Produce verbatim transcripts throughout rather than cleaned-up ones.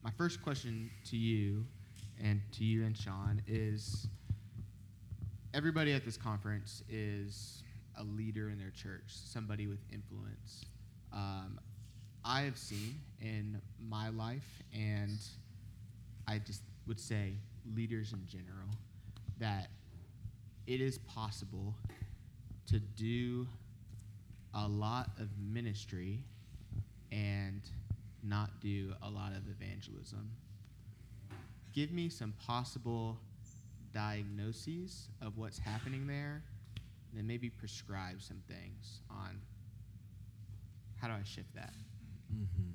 my first question to you and to you and Sean is, everybody at this conference is a leader in their church, somebody with influence. Um, I have seen in my life, and I just would say leaders in general, that it is possible to do a lot of ministry and not do a lot of evangelism. Give me some possible diagnoses of what's happening there, and then maybe prescribe some things on how do I shift that. Mm-hmm.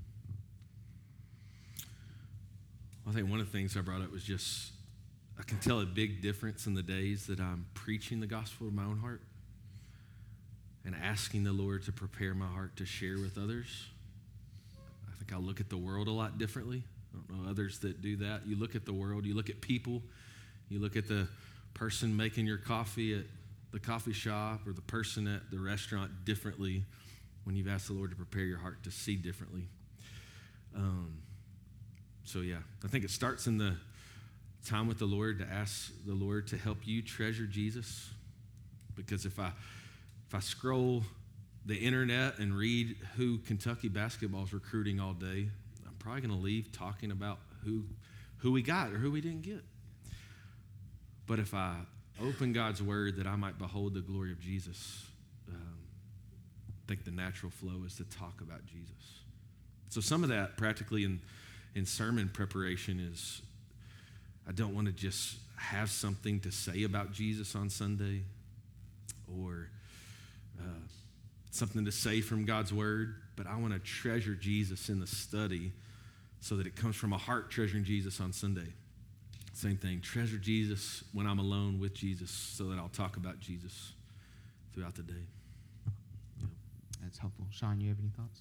Well, I think one of the things I brought up was just, I can tell a big difference in the days that I'm preaching the gospel of my own heart and asking the Lord to prepare my heart to share with others. I think I look at the world a lot differently. I don't know others that do that. You look at the world, you look at people, you look at the person making your coffee at the coffee shop or the person at the restaurant differently when you've asked the Lord to prepare your heart to see differently. Um, so yeah, I think it starts in the time with the Lord to ask the Lord to help you treasure Jesus. Because if I if I scroll the internet and read who Kentucky basketball is recruiting all day, I'm probably going to leave talking about who who we got or who we didn't get. But if I open God's word that I might behold the glory of Jesus, um, I think the natural flow is to talk about Jesus. So some of that practically in, in sermon preparation is, I don't want to just have something to say about Jesus on Sunday or uh, something to say from God's word, but I want to treasure Jesus in the study so that it comes from a heart treasuring Jesus on Sunday. Same thing, treasure Jesus when I'm alone with Jesus so that I'll talk about Jesus throughout the day. Yeah. That's helpful. Sean, you have any thoughts?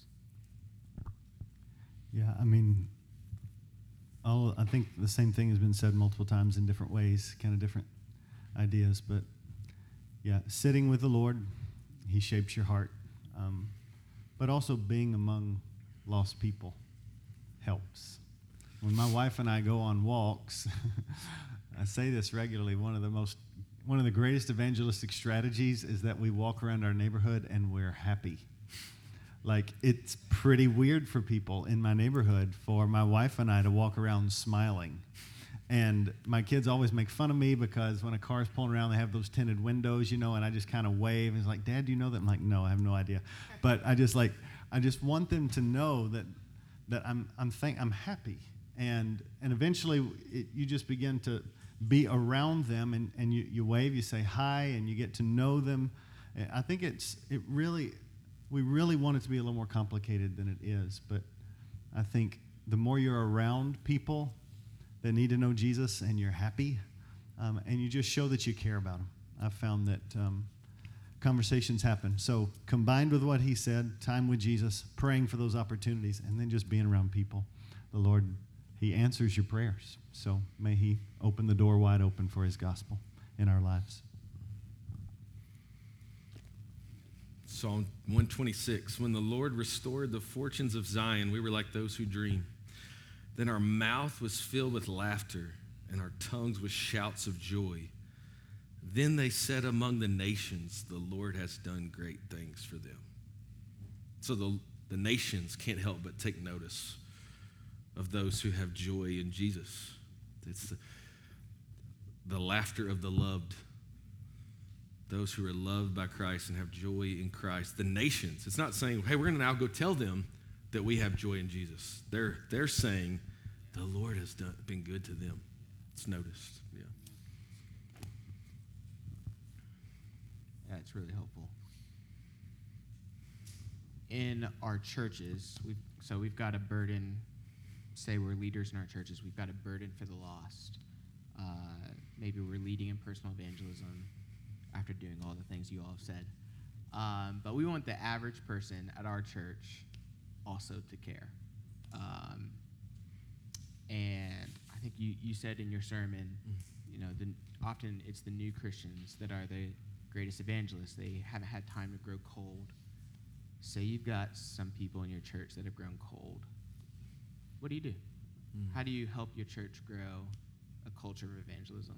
Yeah, I mean, I'll, I think the same thing has been said multiple times in different ways, kind of different ideas. But yeah, sitting with the Lord, he shapes your heart. Um, but also being among lost people helps. When my wife and I go on walks, I say this regularly, one of the most, one of the greatest evangelistic strategies is that we walk around our neighborhood and we're happy. Like, it's pretty weird for people in my neighborhood for my wife and I to walk around smiling. And my kids always make fun of me because when a car's pulling around, they have those tinted windows, you know, and I just kind of wave. And it's like, Dad, do you know that? I'm like, no, I have no idea. But I just like, I just want them to know that that I'm I'm think I'm happy. And and eventually it, you just begin to be around them and, and you, you wave, you say hi, and you get to know them. I think it's it really, we really want it to be a little more complicated than it is. But I think the more you're around people that need to know Jesus and you're happy, um, and you just show that you care about them. I've found that um, conversations happen. So combined with what he said, time with Jesus, praying for those opportunities, and then just being around people, the Lord, he answers your prayers. So may he open the door wide open for his gospel in our lives. Psalm one twenty-six, when the Lord restored the fortunes of Zion, we were like those who dream. Then our mouth was filled with laughter, and our tongues with shouts of joy. Then they said among the nations, the Lord has done great things for them. So the, the nations can't help but take notice of those who have joy in Jesus. It's the, the laughter of the loved, those who are loved by Christ and have joy in Christ. The nations, it's not saying, hey, we're going to now go tell them that we have joy in Jesus. They're they're saying the Lord has done, been good to them. It's noticed, yeah. Yeah, it's really helpful. In our churches, we've, so we've got a burden, say we're leaders in our churches, we've got a burden for the lost. Uh, maybe we're leading in personal evangelism after doing all the things you all have said. Um, but we want the average person at our church also to care. Um, and I think you, you said in your sermon, you know, the, often it's the new Christians that are the greatest evangelists. They haven't had time to grow cold. Say you've got some people in your church that have grown cold. What do you do? How do you help your church grow a culture of evangelism?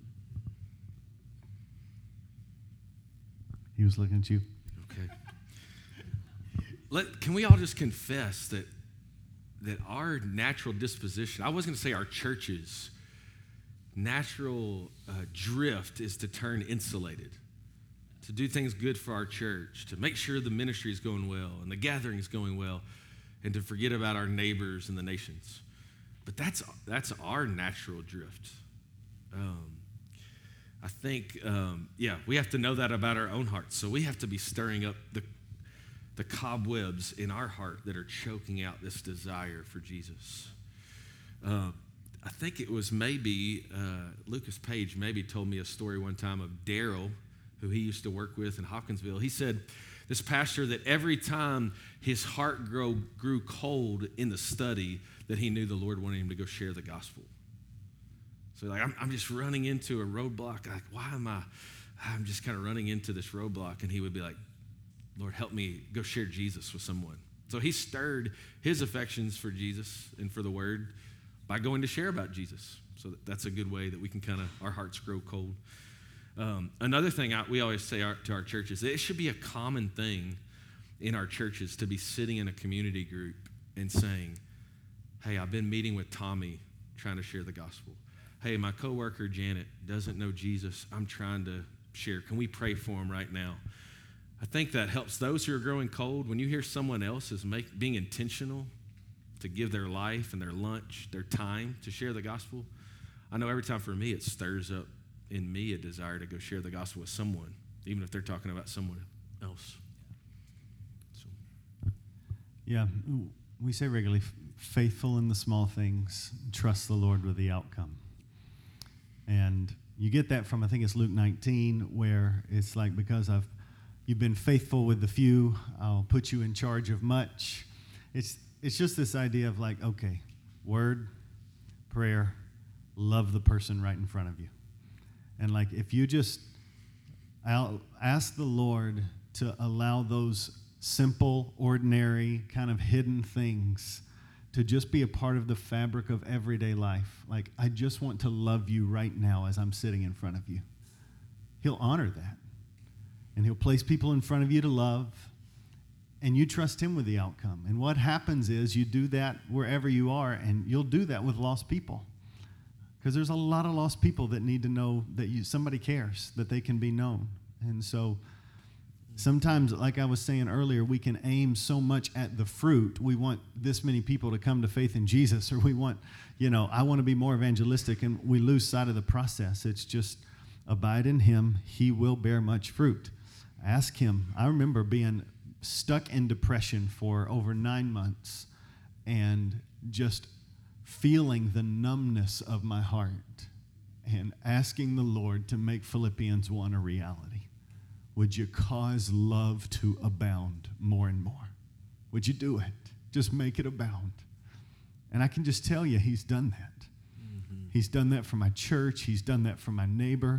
He was looking at you. Okay. Let, can we all just confess that that our natural disposition, I was going to say our church's natural uh, drift is to turn insulated, to do things good for our church, to make sure the ministry is going well and the gathering is going well, and to forget about our neighbors and the nations. But that's that's our natural drift. Um, I think, um, yeah, we have to know that about our own hearts. So we have to be stirring up the the cobwebs in our heart that are choking out this desire for Jesus. Uh, I think it was maybe, uh, Lucas Page maybe told me a story one time of Daryl, who he used to work with in Hawkinsville. He said, this pastor, that every time his heart grow, grew cold in the study, that he knew the Lord wanted him to go share the gospel. So like, I'm, I'm just running into a roadblock. Like, why am I, I'm just kind of running into this roadblock. And he would be like, Lord, help me go share Jesus with someone. So he stirred his affections for Jesus and for the word by going to share about Jesus. So that's a good way that we can kind of, our hearts grow cold. Um, another thing I, we always say our, to our churches, it should be a common thing in our churches to be sitting in a community group and saying, hey, I've been meeting with Tommy trying to share the gospel. Hey, my coworker Janet doesn't know Jesus. I'm trying to share. Can we pray for him right now? I think that helps those who are growing cold. When you hear someone else is make, being intentional to give their life and their lunch, their time to share the gospel, I know every time for me it stirs up in me a desire to go share the gospel with someone, even if they're talking about someone else. So. Yeah, we say regularly, faithful in the small things, trust the Lord with the outcome. And you get that from, I think it's Luke nineteen, where it's like, because I've you've been faithful with the few, I'll put you in charge of much. It's it's just this idea of like, okay, word, prayer, love the person right in front of you. And like, if you just I'll ask the Lord to allow those simple, ordinary, kind of hidden things to just be a part of the fabric of everyday life. Like, I just want to love you right now as I'm sitting in front of you. He'll honor that. And he'll place people in front of you to love, and you trust him with the outcome. And what happens is you do that wherever you are, and you'll do that with lost people. Because there's a lot of lost people that need to know that you, somebody cares, that they can be known. And so sometimes, like I was saying earlier, we can aim so much at the fruit. We want this many people to come to faith in Jesus, or we want, you know, I want to be more evangelistic, and we lose sight of the process. It's just abide in him. He will bear much fruit. Ask him. I remember being stuck in depression for over nine months and just feeling the numbness of my heart and asking the Lord to make Philippians one a reality. Would you cause love to abound more and more? Would you do it? Just make it abound. And I can just tell you, he's done that. Mm-hmm. He's done that for my church. He's done that for my neighbor.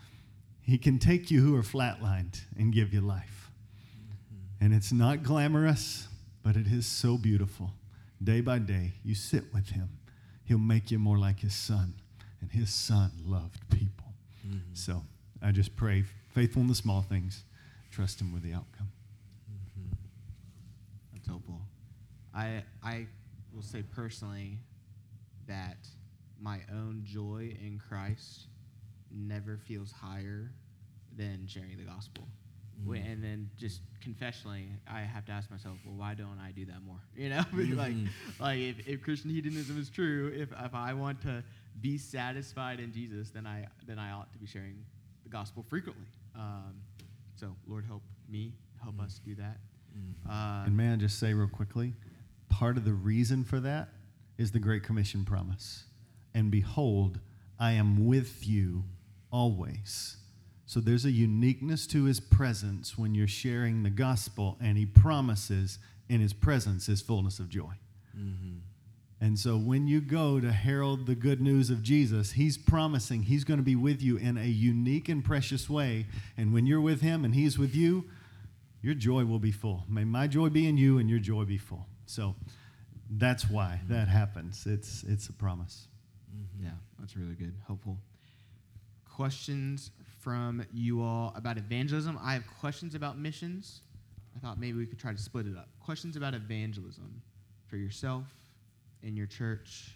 He can take you who are flatlined and give you life. Mm-hmm. And it's not glamorous, but it is so beautiful. Day by day, you sit with him. He'll make you more like his son. And his son loved people. Mm-hmm. So I just pray, faithful in the small things, trust him with the outcome. Mm-hmm. That's hopeful. I I will say personally that my own joy in Christ never feels higher than sharing the gospel. Mm-hmm. And then just confessionally, I have to ask myself, well, why don't I do that more? You know, mm-hmm. like, like if, if Christian hedonism is true, if if I want to be satisfied in Jesus, then I then I ought to be sharing the gospel frequently. Um, so, Lord, help me, help mm-hmm. us do that. Mm-hmm. Uh, and may I just say real quickly, part of the reason for that is the Great Commission promise. And behold, I am with you always. So there's a uniqueness to his presence when you're sharing the gospel, and he promises in his presence is fullness of joy. Mm-hmm. And so when you go to herald the good news of Jesus, he's promising he's going to be with you in a unique and precious way. And when you're with him and he's with you, your joy will be full. May my joy be in you and your joy be full. So that's why that happens. It's it's a promise. Yeah, that's really good. Helpful. Questions from you all about evangelism. I have questions about missions. I thought maybe we could try to split it up. Questions about evangelism for yourself, in your church.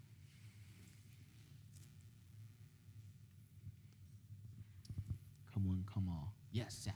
Come on, come on. Yes, Zach.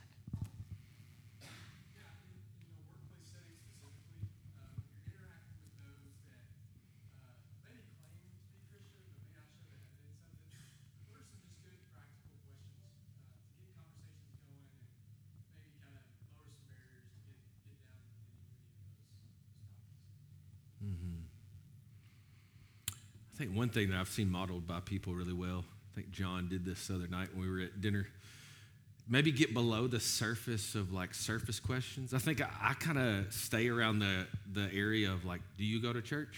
I think one thing that I've seen modeled by people really well, I think John did this the other night when we were at dinner, maybe get below the surface of like surface questions. I think I, I kind of stay around the, the area of like, do you go to church?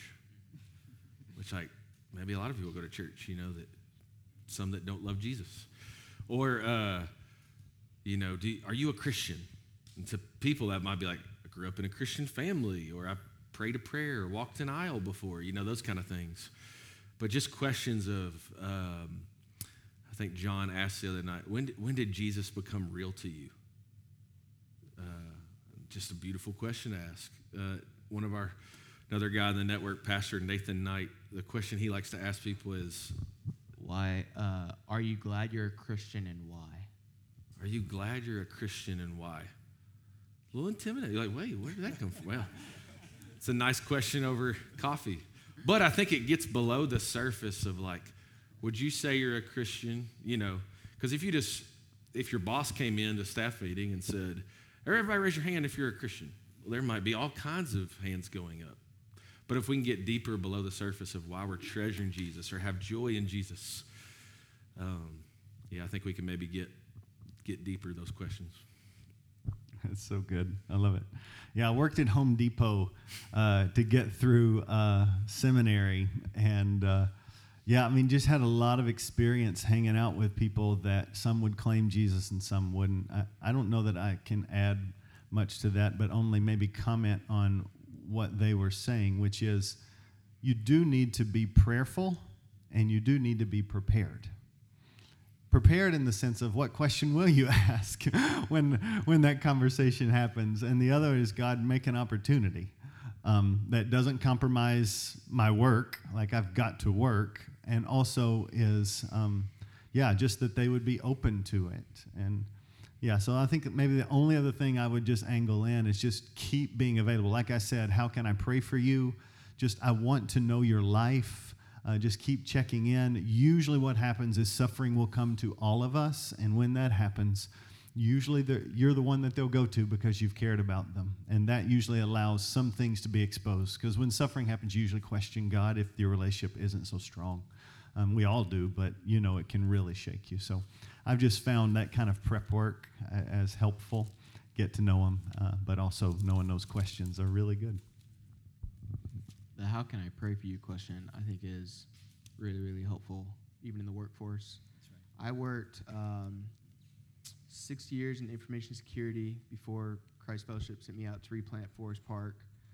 Which like, maybe a lot of people go to church, you know, that some that don't love Jesus. Or, uh, you know, do, are you a Christian? And to people that might be like, I grew up in a Christian family, or I prayed a prayer, or walked an aisle before, you know, those kind of things. But just questions of, um, I think John asked the other night, when did, when did Jesus become real to you? Uh, just a beautiful question to ask. Uh, one of our, another guy in the network, Pastor Nathan Knight, the question he likes to ask people is, Why, uh, are you glad you're a Christian, and why? are you glad you're a Christian, and why? A little intimidating. You're like, wait, where did that come from? Well, it's a nice question over coffee. But I think it gets below the surface of like, would you say you're a Christian? You know, because if you just, if your boss came in to staff meeting and said, everybody raise your hand if you're a Christian, well, there might be all kinds of hands going up. But if we can get deeper below the surface of why we're treasuring Jesus or have joy in Jesus, um, yeah, I think we can maybe get get deeper those questions. That's so good. I love it. Yeah, I worked at Home Depot uh, to get through uh, seminary, and uh, yeah, I mean, just had a lot of experience hanging out with people that some would claim Jesus and some wouldn't. I, I don't know that I can add much to that, but only maybe comment on what they were saying, which is you do need to be prayerful and you do need to be prepared. Prepared in the sense of what question will you ask when when that conversation happens, and the other is God, make an opportunity um, that doesn't compromise my work, like I've got to work, and also is um, yeah, just that they would be open to it. And yeah, so I think that maybe the only other thing I would just angle in is just keep being available. Like I said, how can I pray for you? Just I want to know your life. Uh, just keep checking in. Usually what happens is suffering will come to all of us, and when that happens, usually you're the one that they'll go to because you've cared about them, and that usually allows some things to be exposed, because when suffering happens, you usually question God if your relationship isn't so strong. Um, we all do, but you know it can really shake you. So I've just found that kind of prep work uh, as helpful. Get to know them, uh, but also knowing those questions are really good. The how can I pray for you question, I think, is really, really helpful, even in the workforce. That's right. I worked um, six years in information security before Christ Fellowship sent me out to replant Forest Park.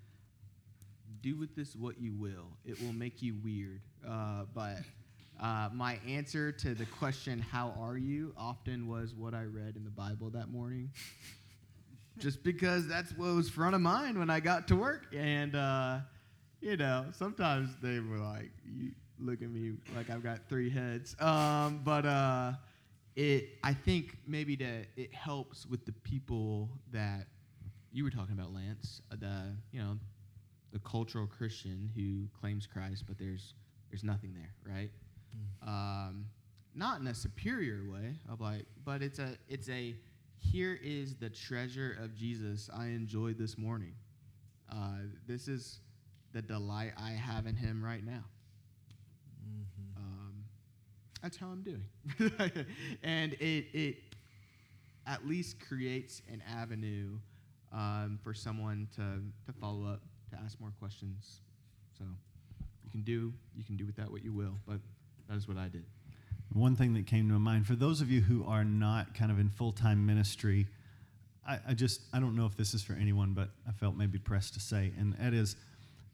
Do with this what you will. It will make you weird. Uh, but uh, my answer to the question, how are you, often was what I read in the Bible that morning. Just because that's what was front of mind when I got to work. And, uh, you know, sometimes they were like, you look at me like I've got three heads. Um, but uh, it, I think maybe that it helps with the people that you were talking about, Lance, uh, the, you know, the cultural Christian who claims Christ, but there's there's nothing there, right? Mm. Um, not in a superior way of like, but it's a it's a here is the treasure of Jesus I enjoyed this morning. Uh, this is the delight I have in him right now. Mm-hmm. Um, that's how I'm doing. And it it at least creates an avenue um, for someone to, to follow up, to ask more questions. So you can do you can do with that what you will, but that is what I did. One thing that came to my mind, for those of you who are not kind of in full-time ministry, I, I just, I don't know if this is for anyone, but I felt maybe pressed to say, and that is,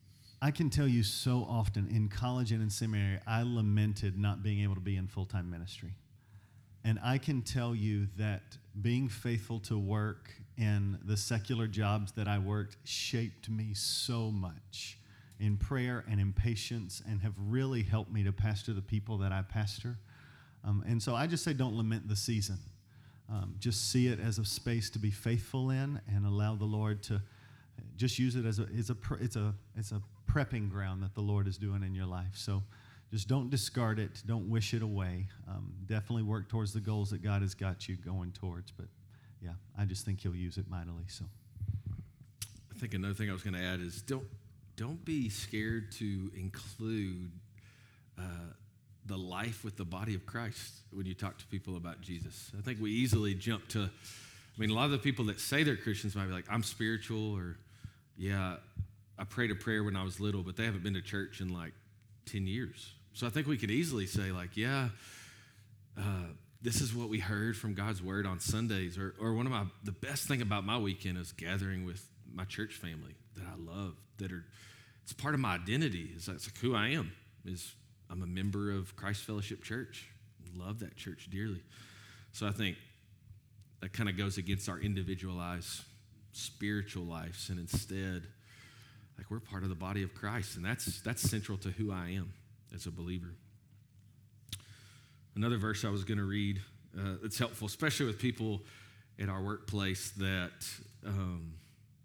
I can tell you so often in college and in seminary, I lamented not being able to be in full-time ministry. And I can tell you that being faithful to work in the secular jobs that I worked shaped me so much in prayer and in patience and have really helped me to pastor the people that I pastor. Um, and so I just say don't lament the season. Um, just see it as a space to be faithful in and allow the Lord to just use it as a, it's a, it's a, it's a prepping ground that the Lord is doing in your life. So just don't discard it. Don't wish it away. Um, definitely work towards the goals that God has got you going towards. But, yeah, I just think he'll use it mightily. So, I think another thing I was going to add is don't don't be scared to include uh, the life with the body of Christ when you talk to people about Jesus. I think we easily jump to, I mean, a lot of the people that say they're Christians might be like, I'm spiritual, or, yeah, I prayed a prayer when I was little, but they haven't been to church in like ten years. So I think we could easily say, like, yeah, uh, this is what we heard from God's word on Sundays. Or, or one of my, the best thing about my weekend is gathering with my church family that I love, that are, it's part of my identity. It's, it's like who I am, is I'm a member of Christ Fellowship Church. Love that church dearly. So I think that kind of goes against our individualized spiritual lives, and instead, like, we're part of the body of Christ, and that's that's central to who I am as a believer. Another verse I was going to read uh, that's helpful, especially with people in our workplace that um,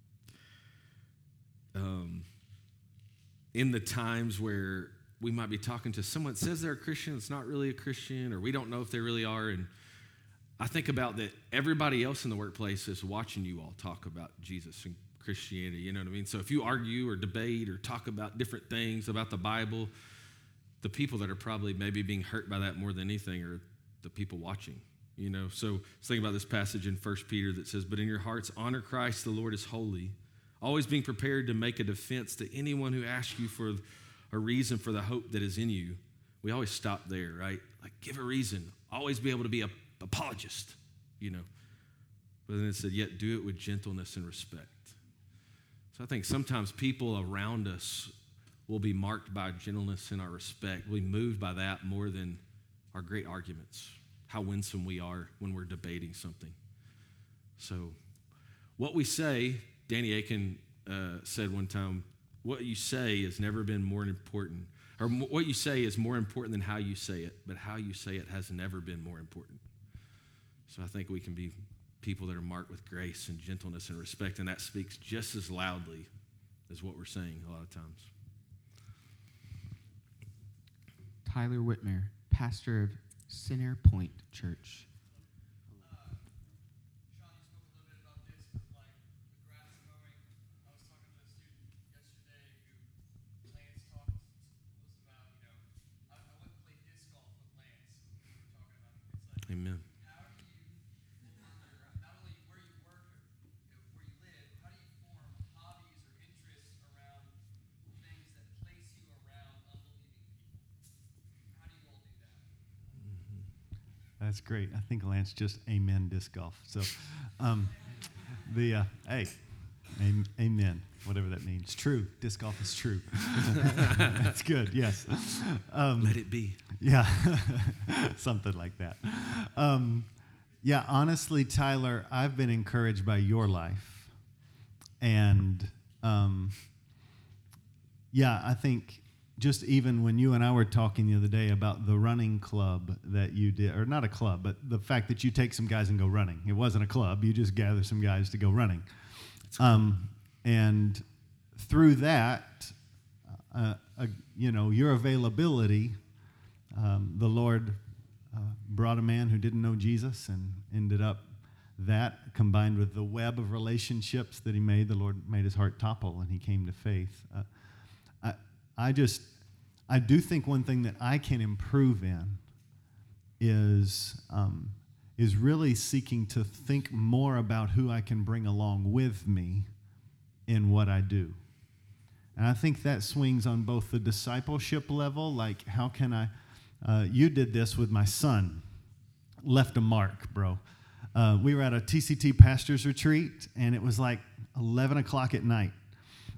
um, in the times where we might be talking to someone that says they're a Christian, it's not really a Christian, or we don't know if they really are, and I think about that everybody else in the workplace is watching you all talk about Jesus and Christianity, you know what I mean? So if you argue or debate or talk about different things about the Bible, the people that are probably maybe being hurt by that more than anything are the people watching, you know? So let's think about this passage in First Peter that says, but in your hearts, honor Christ, the Lord is holy, always being prepared to make a defense to anyone who asks you for a reason for the hope that is in you. We always stop there, right? Like, give a reason. Always be able to be a apologist, you know. But then it said, yet do it with gentleness and respect. So I think sometimes people around us will be marked by gentleness and our respect. We'll be moved by that more than our great arguments, how winsome we are when we're debating something. So what we say, Danny Aiken uh, said one time, what you say has never been more important, or what you say is more important than how you say it, but how you say it has never been more important. So I think we can be people that are marked with grace and gentleness and respect, and that speaks just as loudly as what we're saying a lot of times. Tyler Whitmer, pastor of Center Point Church. Amen. How do you, not only where you work, or, you know, where you live, how do you form hobbies or interests around things that place you around unbelieving people? How do you all do that? Mm-hmm. That's great. I think Lance just amen disc golf. So, um, the uh, hey, amen, whatever that means. True. Disc golf is true. That's good. Yes. Um, Let it be. Yeah, something like that. Um, yeah, honestly, Tyler, I've been encouraged by your life. And, um, yeah, I think just even when you and I were talking the other day about the running club that you did, or not a club, but the fact that you take some guys and go running. It wasn't a club. You just gather some guys to go running. Um, and through that, uh, uh, you know, your availability, Um, the Lord uh, brought a man who didn't know Jesus, and ended up that combined with the web of relationships that he made, the Lord made his heart topple and he came to faith. Uh, I, I just, I do think one thing that I can improve in is, um, is really seeking to think more about who I can bring along with me in what I do. And I think that swings on both the discipleship level, like how can I, Uh, you did this with my son. Left a mark, bro. Uh, we were at a T C T pastor's retreat, and it was like eleven o'clock at night.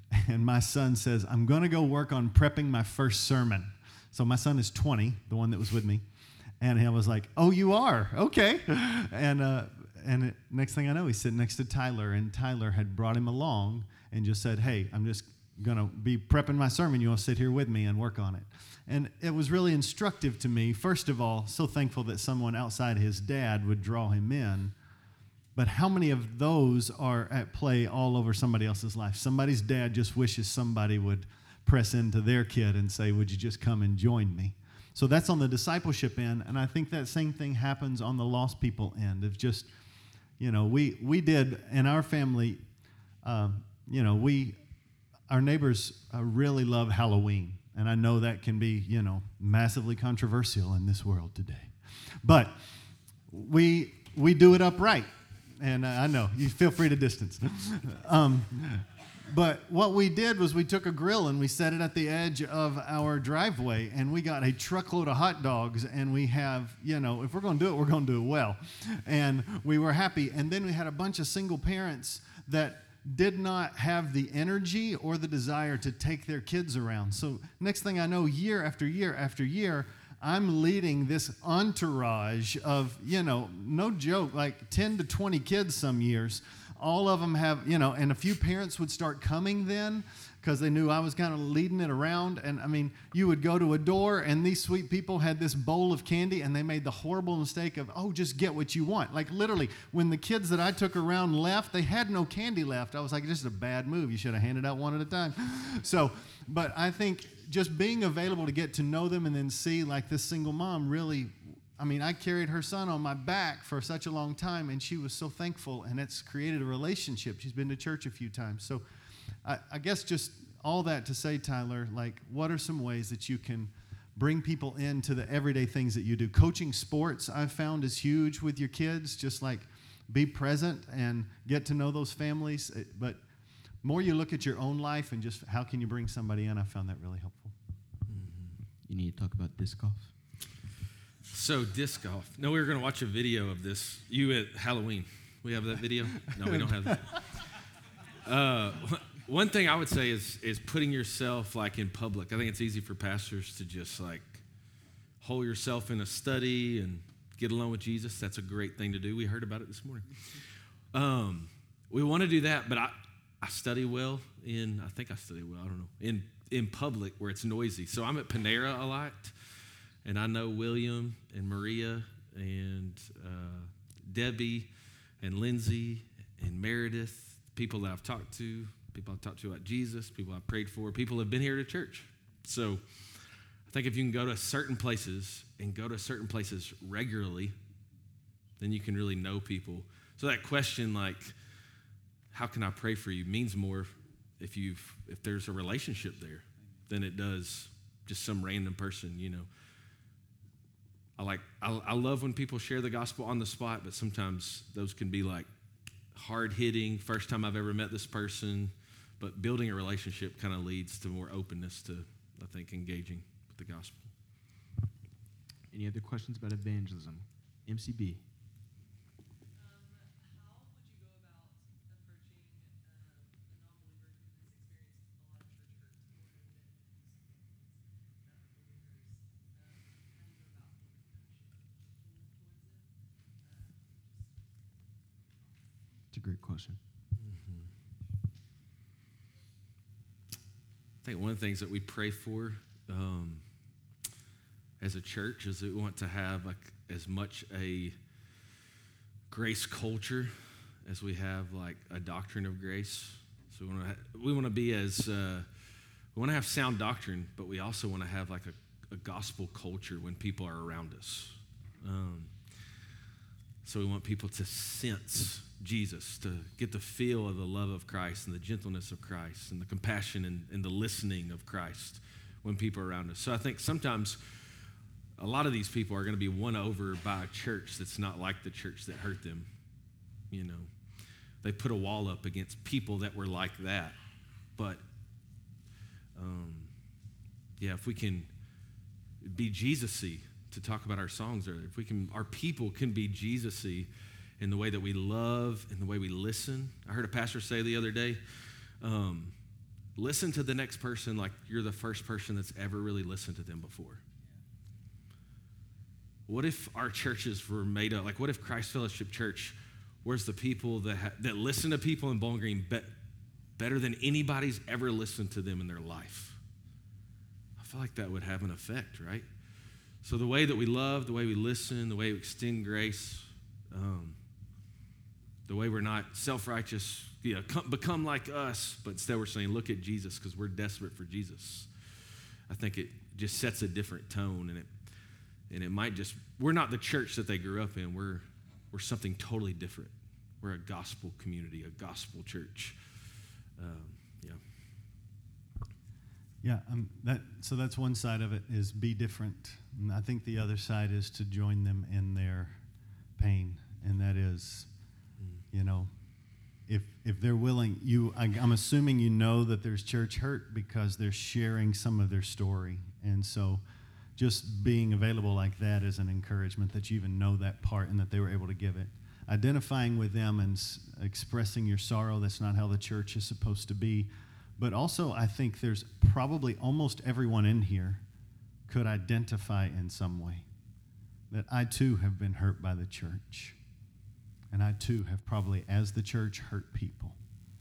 and my son says, I'm going to go work on prepping my first sermon. So my son is twenty, the one that was with me. And I was like, oh, you are? Okay. And uh, and it, next thing I know, he's sitting next to Tyler, and Tyler had brought him along and just said, hey, I'm just going to be prepping my sermon. You want to sit here with me and work on it? And it was really instructive to me. First of all, so thankful that someone outside his dad would draw him in. But how many of those are at play all over somebody else's life? Somebody's dad just wishes somebody would press into their kid and say, would you just come and join me? So that's on the discipleship end, and I think that same thing happens on the lost people end. Of just, you know, we we did in our family, uh, you know, we our neighbors uh, really love Halloween, and I know that can be, you know, massively controversial in this world today, but we we do it upright, and uh, I know you feel free to distance. um, But what we did was we took a grill and we set it at the edge of our driveway, and we got a truckload of hot dogs, and we have, you know, if we're going to do it, we're going to do it well. And we were happy. And then we had a bunch of single parents that did not have the energy or the desire to take their kids around. So next thing I know, year after year after year, I'm leading this entourage of, you know, no joke, like ten to twenty kids some years. All of them have, you know, and a few parents would start coming then because they knew I was kind of leading it around. And, I mean, you would go to a door, and these sweet people had this bowl of candy, and they made the horrible mistake of, oh, just get what you want. Like, literally, when the kids that I took around left, they had no candy left. I was like, this is a bad move. You should have handed out one at a time. So, but I think just being available to get to know them and then see, like, this single mom really, I mean, I carried her son on my back for such a long time, and she was so thankful, and it's created a relationship. She's been to church a few times. So I, I guess just all that to say, Tyler, like, what are some ways that you can bring people into the everyday things that you do? Coaching sports, I've found, is huge with your kids. Just, like, be present and get to know those families. But more you look at your own life and just how can you bring somebody in, I found that really helpful. Mm-hmm. You need to talk about disc golf. So disc golf. No, we were going to watch a video of this. You at Halloween. We have that video? No, we don't have that. Uh, one thing I would say is is putting yourself like in public. I think it's easy for pastors to just like hold yourself in a study and get alone with Jesus. That's a great thing to do. We heard about it this morning. Um, we want to do that, but I, I study well in, I think I study well, I don't know, in, in public where it's noisy. So I'm at Panera a lot. And I know William and Maria and uh, Debbie and Lindsay and Meredith, people that I've talked to, people I've talked to about Jesus, people I've prayed for, people who have been here to church. So I think if you can go to certain places and go to certain places regularly, then you can really know people. So that question, like, how can I pray for you, means more if you've if there's a relationship there than it does just some random person, you know. I like I, I love when people share the gospel on the spot, but sometimes those can be like hard-hitting, first time I've ever met this person, but building a relationship kind of leads to more openness to, I think, engaging with the gospel. Any other questions about evangelism? M C B. It's a great question. Mm-hmm. I think one of the things that we pray for um, as a church is that we want to have like as much a grace culture as we have like a doctrine of grace. So we want to ha- we want to be as uh, we want to have sound doctrine, but we also want to have like a, a gospel culture when people are around us. Um, so we want people to sense Jesus, to get the feel of the love of Christ and the gentleness of Christ and the compassion and, and the listening of Christ when people are around us. So I think sometimes a lot of these people are going to be won over by a church that's not like the church that hurt them. You know, they put a wall up against people that were like that. But, um, yeah, if we can be Jesus-y, to talk about our songs earlier, if we can, our people can be Jesus-y in the way that we love and the way we listen. I heard a pastor say the other day, um, listen to the next person like you're the first person that's ever really listened to them before. What if our churches were made up? Like, what if Christ Fellowship Church was the people that ha- that listen to people in Bowling Green be- better than anybody's ever listened to them in their life? I feel like that would have an effect, right? So the way that we love, the way we listen, the way we extend grace, um, the way we're not self-righteous, you know, come, become like us, but instead we're saying, look at Jesus because we're desperate for Jesus. I think it just sets a different tone, and it and it might just, we're not the church that they grew up in. We're we're something totally different. We're a gospel community, a gospel church. Um, yeah. Yeah, um, that so that's one side of it is be different. And I think the other side is to join them in their pain, and that is, you know, if if they're willing, you I, I'm assuming you know that there's church hurt because they're sharing some of their story, and so just being available like that is an encouragement that you even know that part and that they were able to give it. Identifying with them and s- expressing your sorrow, that's not how the church is supposed to be. But also, I think there's probably almost everyone in here could identify in some way that I too have been hurt by the church. And I too have probably, as the church, hurt people.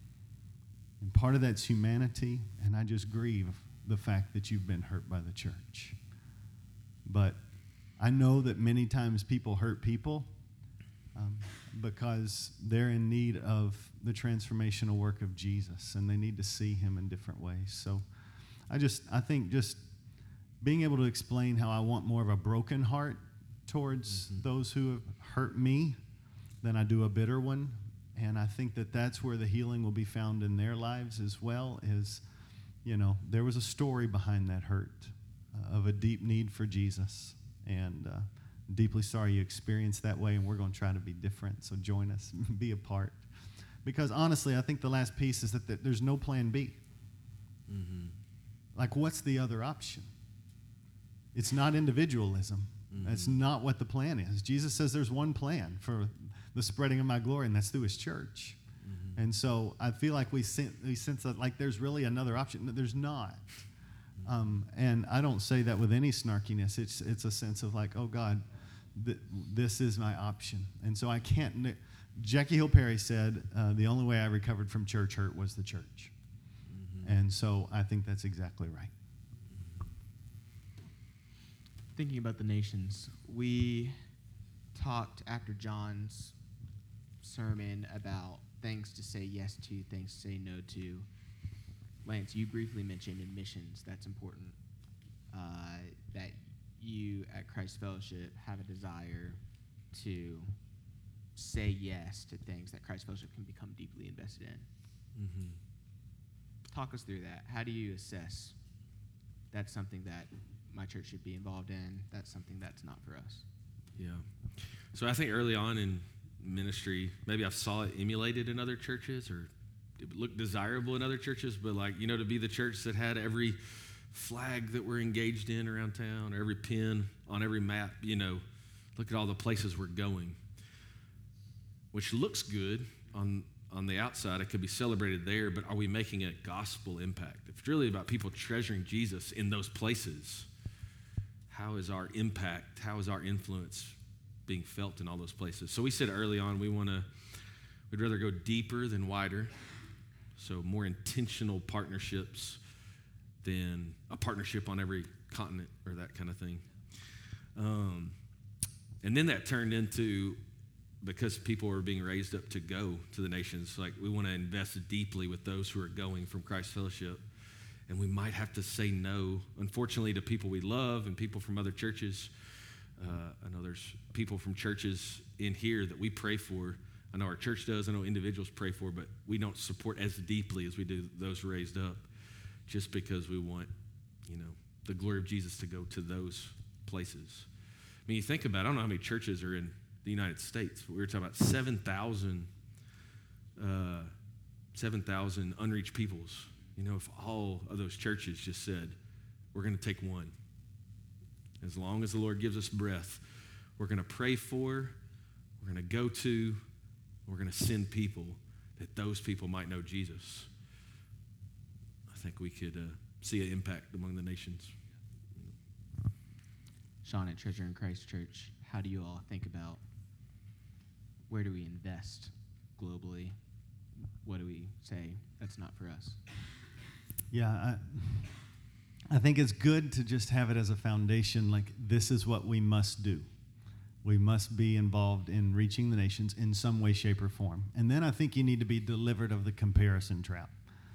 And part of that's humanity, and I just grieve the fact that you've been hurt by the church. But I know that many times people hurt people um, because they're in need of the transformational work of Jesus, and they need to see him in different ways. So I just, I think just being able to explain how I want more of a broken heart towards mm-hmm. those who have hurt me than I do a bitter one. And I think that that's where the healing will be found in their lives as well, is, you know, there was a story behind that hurt uh, of a deep need for Jesus. And uh, deeply sorry you experienced that way, and we're going to try to be different. So join us, be a part. Because honestly, I think the last piece is that th- there's no plan B. Mm-hmm. Like, what's the other option? It's not individualism. Mm-hmm. That's not what the plan is. Jesus says there's one plan for the spreading of my glory, and that's through his church. Mm-hmm. And so I feel like we sense, we sense that like there's really another option. No, there's not. Mm-hmm. Um, and I don't say that with any snarkiness. It's it's a sense of like, oh, God, th- this is my option. And so I can't... Ne- Jackie Hill Perry said, uh, the only way I recovered from church hurt was the church. Mm-hmm. And so I think that's exactly right. Thinking about the nations, we talked after John's sermon about things to say yes to, things to say no to. Lance, you briefly mentioned in missions, that's important, uh, that you at Christ Fellowship have a desire to say yes to things that Christ Fellowship can become deeply invested in. Mm-hmm. Talk us through that. How do you assess that's something that my church should be involved in, that's something that's not for us? Yeah. So I think early on in ministry, maybe I saw it emulated in other churches, or it looked desirable in other churches, but like, you know, to be the church that had every flag that we're engaged in around town, or every pin on every map, you know, look at all the places we're going, which looks good on on the outside. It could be celebrated there, but are we making a gospel impact? If it's really about people treasuring Jesus in those places, how is our impact, how is our influence being felt in all those places? So we said early on, we want to, we'd rather go deeper than wider. So more intentional partnerships than a partnership on every continent or that kind of thing. Um, and then that turned into, because people are being raised up to go to the nations, like we want to invest deeply with those who are going from Christ Fellowship. And we might have to say no, unfortunately, to people we love and people from other churches. Uh, I know there's people from churches in here that we pray for. I know our church does. I know individuals pray for, but we don't support as deeply as we do those raised up, just because we want, you know, the glory of Jesus to go to those places. I mean, you think about it, I don't know how many churches are in the United States, but we were talking about seven thousand uh, seven thousand unreached peoples. You know, if all of those churches just said, we're going to take one. As long as the Lord gives us breath, we're going to pray for, we're going to go to, we're going to send people that those people might know Jesus. I I think we could uh, see an impact among the nations. Sean, at Treasure in Christ Church, how do you all think about where do we invest globally? What do we say that's not for us? Yeah, I, I think it's good to just have it as a foundation, like this is what we must do. We must be involved in reaching the nations in some way, shape, or form. And then I think you need to be delivered of the comparison trap.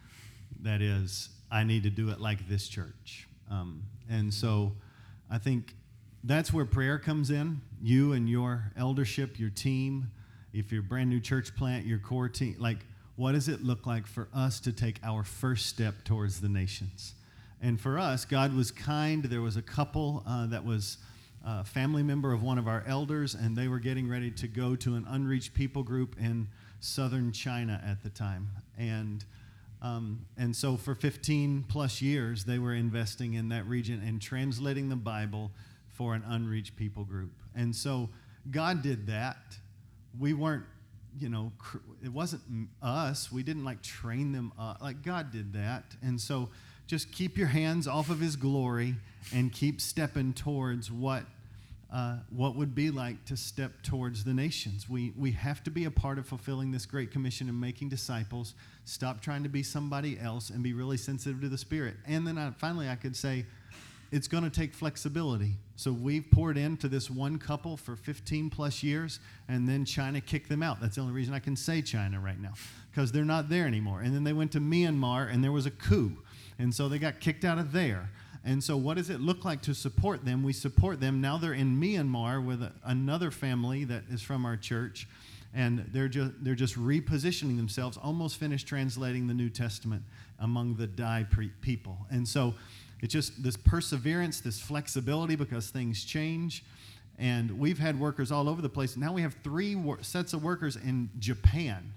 That is, I need to do it like this church. Um, and so I think that's where prayer comes in. You and your eldership, your team, if you're a brand new church plant, your core team, like what does it look like for us to take our first step towards the nations? And for us, God was kind. There was a couple uh, that was a family member of one of our elders, and they were getting ready to go to an unreached people group in southern China at the time. And um, and so for fifteen plus years, they were investing in that region and translating the Bible for an unreached people group. And so God did that. We weren't, you know, cr- it wasn't us. We didn't like train them up. Like God did that. And so just keep your hands off of his glory and keep stepping towards what uh, what would be like to step towards the nations. We we have to be a part of fulfilling this great commission and making disciples. Stop trying to be somebody else and be really sensitive to the Spirit. And then I, finally I could say, it's going to take flexibility. So we've poured into this one couple for fifteen plus years, and then China kicked them out. That's the only reason I can say China right now, because they're not there anymore. And then they went to Myanmar, and there was a coup. And so they got kicked out of there. And so what does it look like to support them? We support them. Now they're in Myanmar with a, another family that is from our church, and they're just, they're just repositioning themselves, almost finished translating the New Testament among the Dai pre- people. And so it's just this perseverance, this flexibility, because things change. And we've had workers all over the place. Now we have three wor- sets of workers in Japan.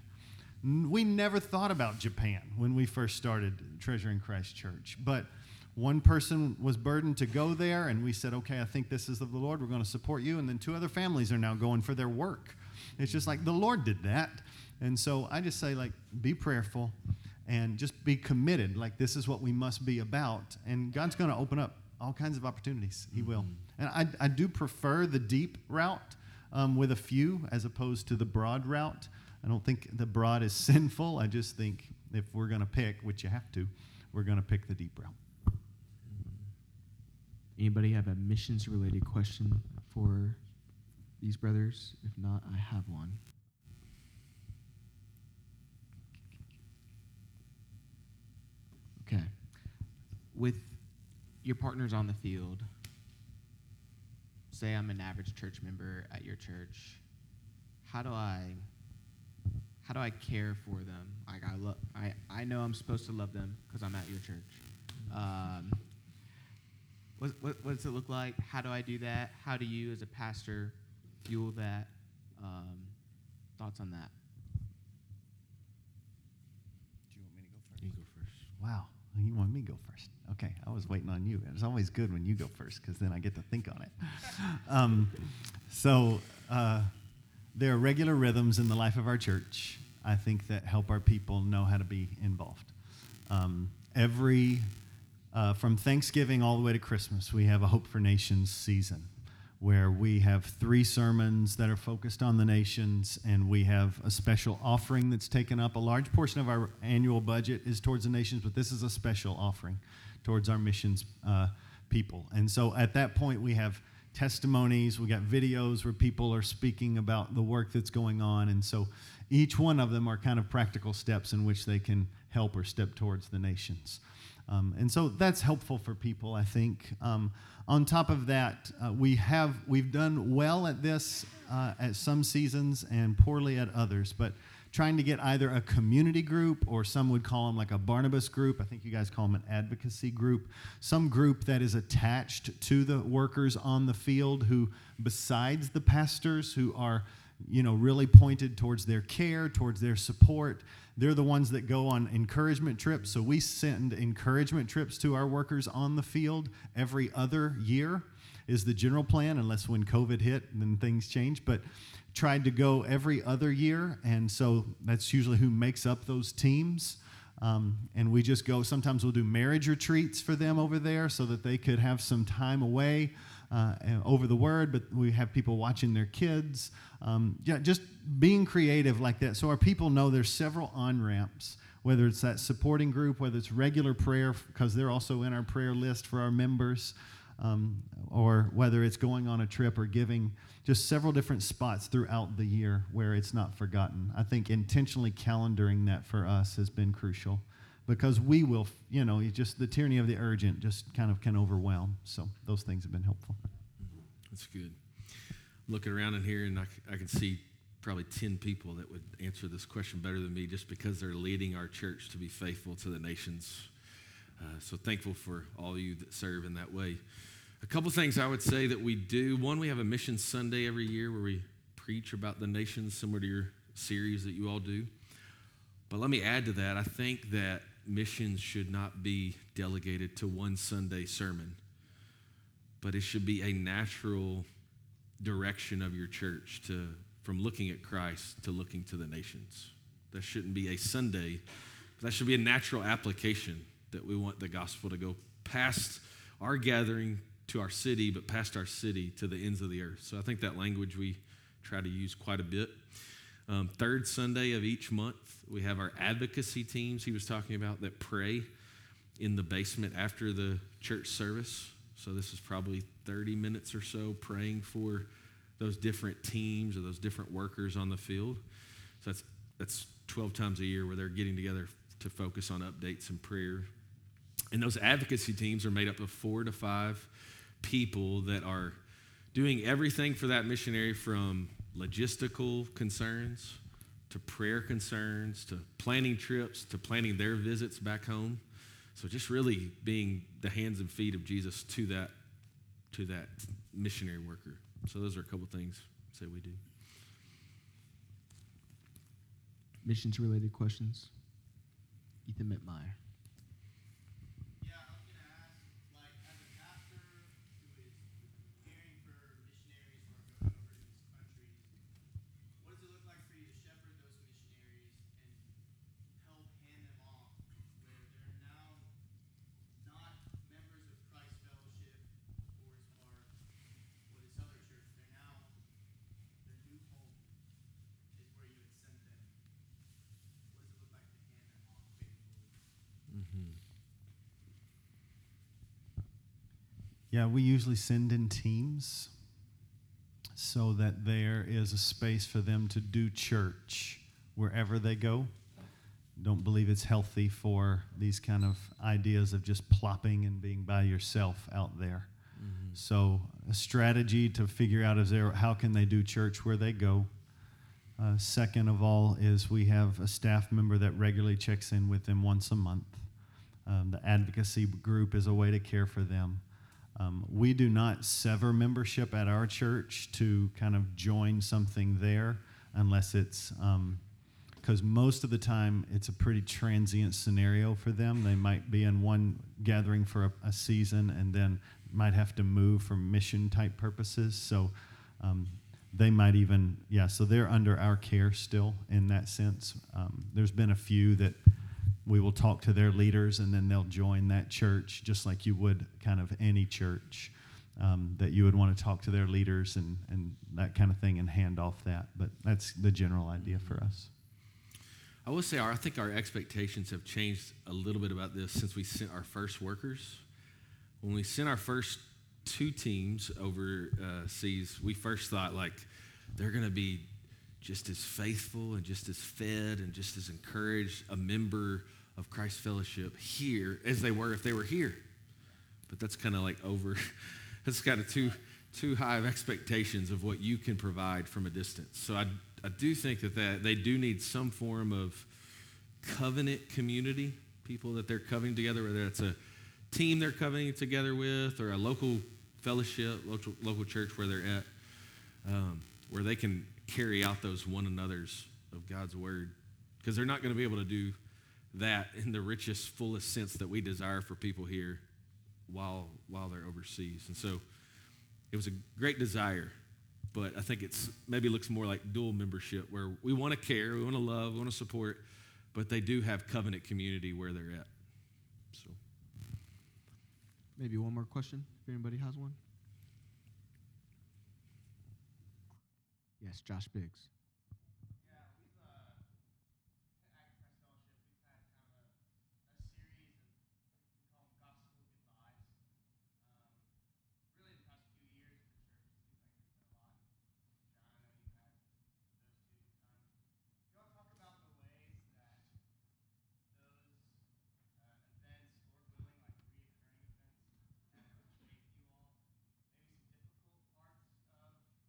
We never thought about Japan when we first started Treasure in Christ Church. But one person was burdened to go there, and we said, okay, I think this is of the Lord. We're going to support you. And then two other families are now going for their work. It's just like the Lord did that. And so I just say, like, be prayerful. And just be committed, like this is what we must be about. And God's going to open up all kinds of opportunities. He will. And I, I do prefer the deep route um, with a few as opposed to the broad route. I don't think the broad is sinful. I just think if we're going to pick, which you have to, we're going to pick the deep route. Anybody have a missions-related question for these brothers? If not, I have one. Okay. With your partners on the field, say I'm an average church member at your church, how do I how do I care for them? Like I love I, I know I'm supposed to love them because I'm at your church. Um, what, what what does it look like? How do I do that? How do you as a pastor fuel that? Um, thoughts on that? Do you want me to go first? You go first. Wow. You want me to go first. Okay, I was waiting on you. It's always good when you go first because then I get to think on it. um, so uh, there are regular rhythms in the life of our church, I think, that help our people know how to be involved. Um, every, uh, from Thanksgiving all the way to Christmas, we have a Hope for Nations season where we have three sermons that are focused on the nations, and we have a special offering that's taken up. A large portion of our annual budget is towards the nations, but this is a special offering towards our missions uh, people. And so at that point, we have testimonies, we got videos where people are speaking about the work that's going on, and so each one of them are kind of practical steps in which they can help or step towards the nations. Um, and so that's helpful for people, I think. Um, on top of that, uh, we have we've done well at this uh, at some seasons and poorly at others. But trying to get either a community group, or some would call them like a Barnabas group. I think you guys call them an advocacy group. Some group that is attached to the workers on the field, who, besides the pastors, who are, you know, really pointed towards their care, towards their support. They're the ones that go on encouragement trips. So we send encouragement trips to our workers on the field every other year is the general plan, unless when COVID hit, then things change. But tried to go every other year, and so that's usually who makes up those teams. Um, and we just go, sometimes we'll do marriage retreats for them over there so that they could have some time away uh, over the word, but we have people watching their kids. Um, yeah, just being creative like that. So our people know there's several on-ramps, whether it's that supporting group, whether it's regular prayer, because they're also in our prayer list for our members, um, or whether it's going on a trip or giving, just several different spots throughout the year where it's not forgotten. I think intentionally calendaring that for us has been crucial, because we will, you know, it's just the tyranny of the urgent just kind of can overwhelm. So those things have been helpful. That's good. Looking around in here, and I, c- I can see probably ten people that would answer this question better than me, just because they're leading our church to be faithful to the nations. Uh, so thankful for all of you that serve in that way. A couple things I would say that we do. One, we have a Mission Sunday every year where we preach about the nations, similar to your series that you all do. But let me add to that, I think that missions should not be delegated to one Sunday sermon, but it should be a natural direction of your church to from looking at Christ to looking to the nations. That shouldn't be a Sunday, but that should be a natural application that we want the gospel to go past our gathering to our city, but past our city to the ends of the earth. So I think that language we try to use quite a bit. Um, third Sunday of each month, we have our advocacy teams he was talking about that pray in the basement after the church service. So this is probably thirty minutes or so praying for those different teams or those different workers on the field. So that's that's twelve times a year where they're getting together to focus on updates and prayer. And those advocacy teams are made up of four to five people that are doing everything for that missionary, from logistical concerns to prayer concerns to planning trips to planning their visits back home. So just really being the hands and feet of Jesus to that to that missionary worker. So those are a couple things I'd say we do. Missions related questions. Ethan Mittmeyer. Yeah, I was gonna ask, like, as a pastor who is caring for missionaries who are going over to these countries, what does it look like for you to shepherd those missionaries and help hand them off, where they're now not members of Christ Fellowship, Forest Park, or this other church? They're now, their new home is where you would send them. What does it look like to hand them off faithfully? Mm-hmm. Yeah, we usually send in teams so that there is a space for them to do church wherever they go. Don't believe it's healthy for these kind of ideas of just plopping and being by yourself out there. Mm-hmm. So a strategy to figure out is there, how can they do church where they go? Uh, second of all is we have a staff member that regularly checks in with them once a month. Um, the advocacy group is a way to care for them. Um, we do not sever membership at our church to kind of join something there unless it's, because um, most of the time it's a pretty transient scenario for them. They might be in one gathering for a, a season and then might have to move for mission type purposes. So um, they might even, yeah, so they're under our care still in that sense. Um, there's been a few that we will talk to their leaders, and then they'll join that church, just like you would kind of any church, um, that you would want to talk to their leaders and, and that kind of thing and hand off that. But that's the general idea for us. I will say our, I think our expectations have changed a little bit about this since we sent our first workers. When we sent our first two teams overseas, we first thought, like, they're going to be just as faithful and just as fed and just as encouraged a member of Christ Fellowship here as they were if they were here. But that's kind of like over, that's kind of too too high of expectations of what you can provide from a distance. So I, I do think that, that they do need some form of covenant community, people that they're covenanting together, whether it's a team they're covenanting together with or a local fellowship, local, local church where they're at, um, where they can carry out those one another's of God's word. Because they're not going to be able to do that in the richest, fullest sense that we desire for people here while while they're overseas. And so it was a great desire, but I think it's maybe looks more like dual membership where we want to care, we want to love, we want to support, but they do have covenant community where they're at. So, Maybe one more question, if anybody has one. Yes, Josh Biggs. Yeah, we've uh, at Christ Fellowship, we've had kind of a, a series of we call them gospel goodbyes. Um, really, the past few years for the church, it seems like there's been a lot. John, I know you've had those two. Um, you want to talk about the ways that those uh, events, Lord willing, like reoccurring events, have shaped you all? Maybe some difficult parts of the process of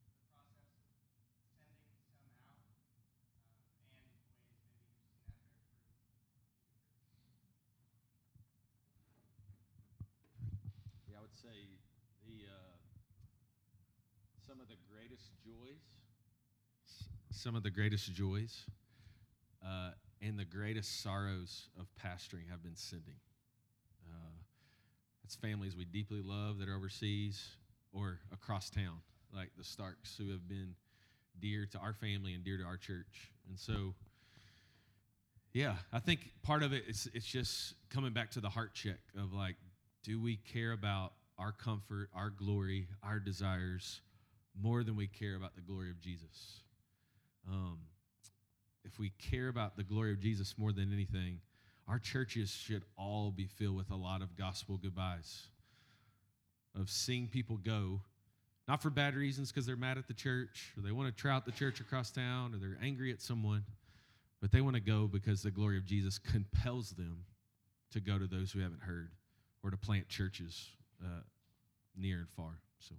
sending some out, um, and ways maybe you've seen that bear fruit. yeah, I would say the uh, some of the greatest joys, s- some of the greatest joys, uh, and the greatest sorrows of pastoring have been sending. Uh, it's families we deeply love that are overseas or across town, like the Starks, who have been dear to our family and dear to our church. And so, yeah, I think part of it is it's just coming back to the heart check of like, do we care about our comfort, our glory, our desires more than we care about the glory of Jesus? Um, if we care about the glory of Jesus more than anything, our churches should all be filled with a lot of gospel goodbyes, of seeing people go, not for bad reasons because they're mad at the church or they want to trout the church across town or they're angry at someone, but they want to go because the glory of Jesus compels them to go to those who haven't heard or to plant churches uh, near and far. So,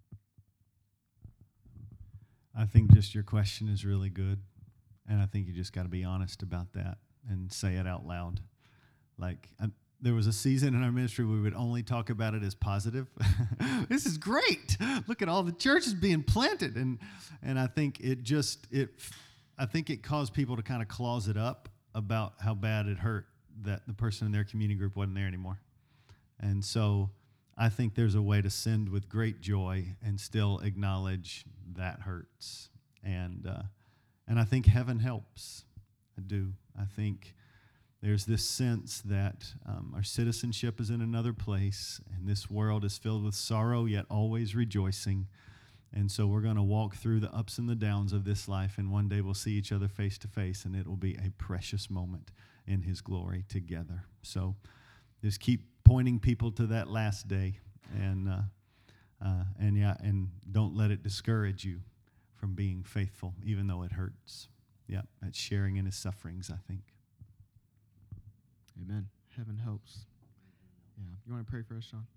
I think just your question is really good, and I think you just got to be honest about that and say it out loud. Like, I, there was a season in our ministry where we would only talk about it as positive. This is great. Look at all the churches being planted, and and I think it just it, I think it caused people to kind of clause it up about how bad it hurt that the person in their community group wasn't there anymore. And so I think there's a way to send with great joy and still acknowledge that hurts. And uh, and I think heaven helps. I do. I think there's this sense that um, our citizenship is in another place, and this world is filled with sorrow, yet always rejoicing. And so we're going to walk through the ups and the downs of this life, and one day we'll see each other face to face, and it will be a precious moment in His glory together. So just keep pointing people to that last day, and uh, uh, and yeah, and don't let it discourage you from being faithful, even though it hurts. Yeah, that's sharing in His sufferings, I think. Amen. Heaven helps. Yeah. You want to pray for us, Sean?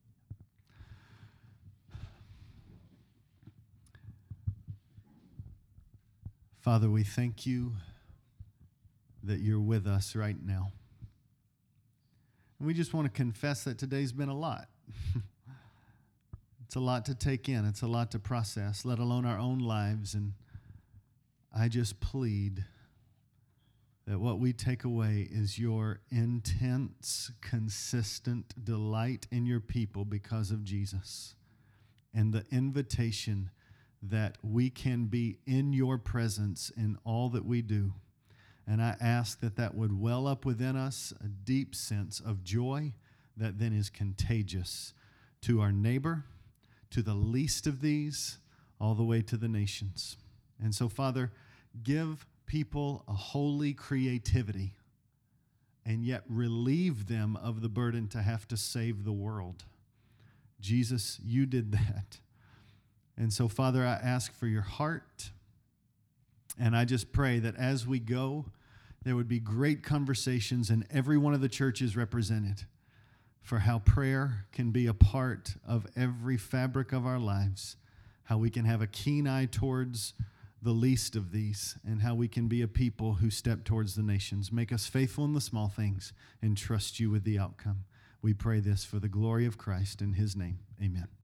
Father, we thank you that you're with us right now. And we just want to confess that today's been a lot. It's a lot to take in. It's a lot to process, let alone our own lives. And I just plead that what we take away is your intense, consistent delight in your people because of Jesus, and the invitation that we can be in your presence in all that we do. And I ask that that would well up within us a deep sense of joy that then is contagious to our neighbor, to the least of these, all the way to the nations. And so, Father, give people a holy creativity and yet relieve them of the burden to have to save the world. Jesus, you did that. And so, Father, I ask for your heart, and I just pray that as we go, there would be great conversations in every one of the churches represented for how prayer can be a part of every fabric of our lives, how we can have a keen eye towards the least of these, and how we can be a people who step towards the nations. Make us faithful in the small things and trust you with the outcome. We pray this for the glory of Christ in his name. Amen.